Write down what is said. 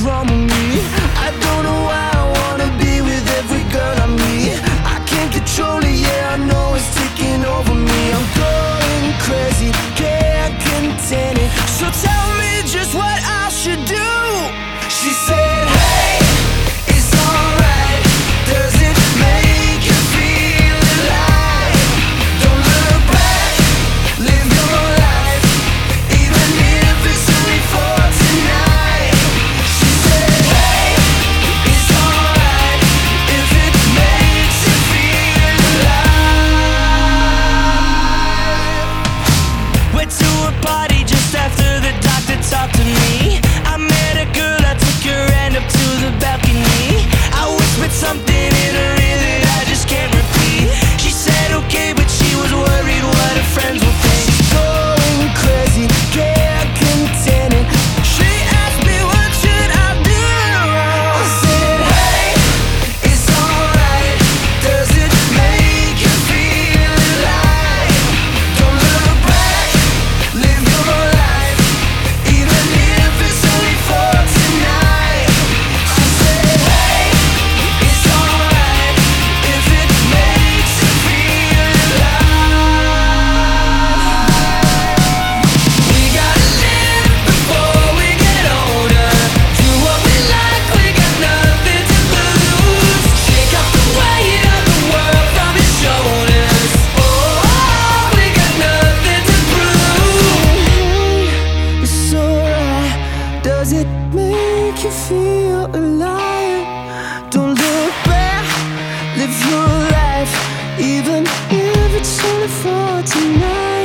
wrong with me? I don't know why I wanna be with every girl I meet. I can't control it, yeah, I know it's taking over me. I'm going crazy, can't contain it. So tell me just what I should do. She said, hey, it's alright. Does it make you feel alive? Don't look back, live your life, even if it's only for tonight. She said, hey, it's alright if it makes you feel alive. Went to a party just after the doctor talked to me. I met a girl, I took her hand up to the balcony. I whispered something in her ear that I just can't repeat. She said okay, but she was worried what her friends would think. She's going crazy, can't contain it. She asked me what should I do. I said, hey, it's alright. Does it make you feel alive? Don't look back, live your life, even if it's only for tonight. She said, hey, it's alright if it makes you feel alive. We gotta live before we get older. Do what we like, we got nothing to lose. Shake off the weight of the world from your shoulders. Oh, we got nothing to prove. It's alright. Does it make you feel alive? Don't look back, live your life, even if it's only for tonight.